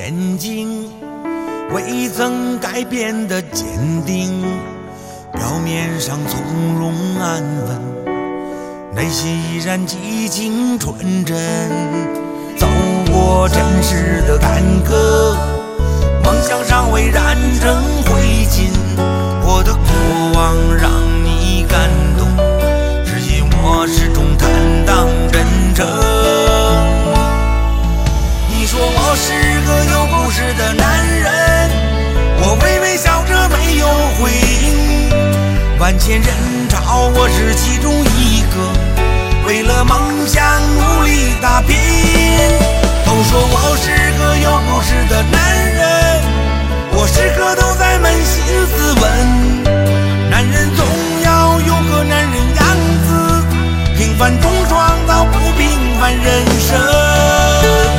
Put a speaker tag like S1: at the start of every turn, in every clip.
S1: 眼睛，未曾改变的坚定，表面上从容安稳，内心依然激情纯真。走过真实的坎坷，梦想尚未燃成灰烬，我的过往让你感动，至今我始终坦荡真诚。你说我是个有故事的男人，我微微笑着没有回应。万千人潮，我是其中一个，为了梦想努力打拼。都说我是个有故事的男人，我时刻都在扪心自问，男人总要有个男人样子，平凡中创造不平凡人生。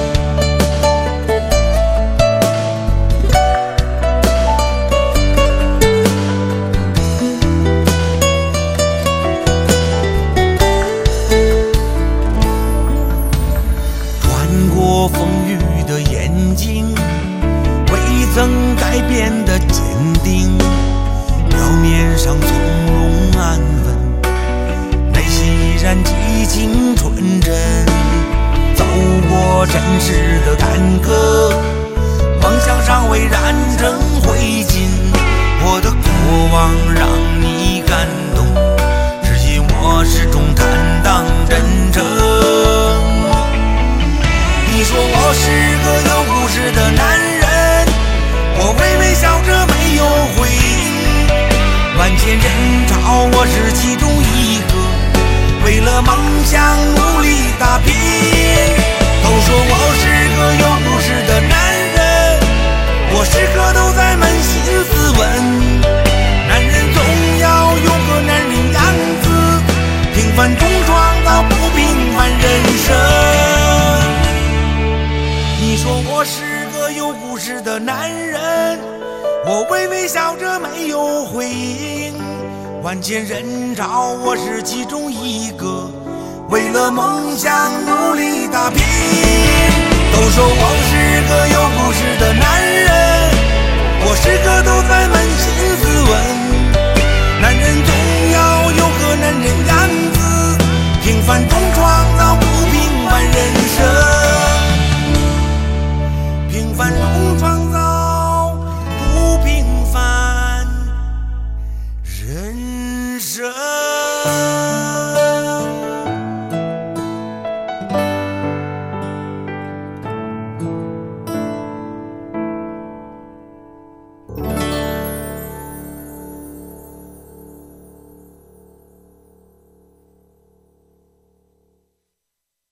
S1: 风雨的眼睛，未曾改变的坚定，表面上从容安稳，内心依然激情纯真。走过真实的坎坷，梦想尚未燃成灰烬，我的过往让你感动，至今我始终坦荡真诚。你说我是个有故事的男人，我微微笑着没有回应。万千人潮，我是其中一个，为了梦想努力打拼。都说我是个有故事的男人，我时刻都在扪心自问，男人总要有个男人样子，平凡中创造不平凡人生。你说我是个有故事的男人，我微微笑着没有回应。万千人潮，我是其中一个，为了梦想努力打拼。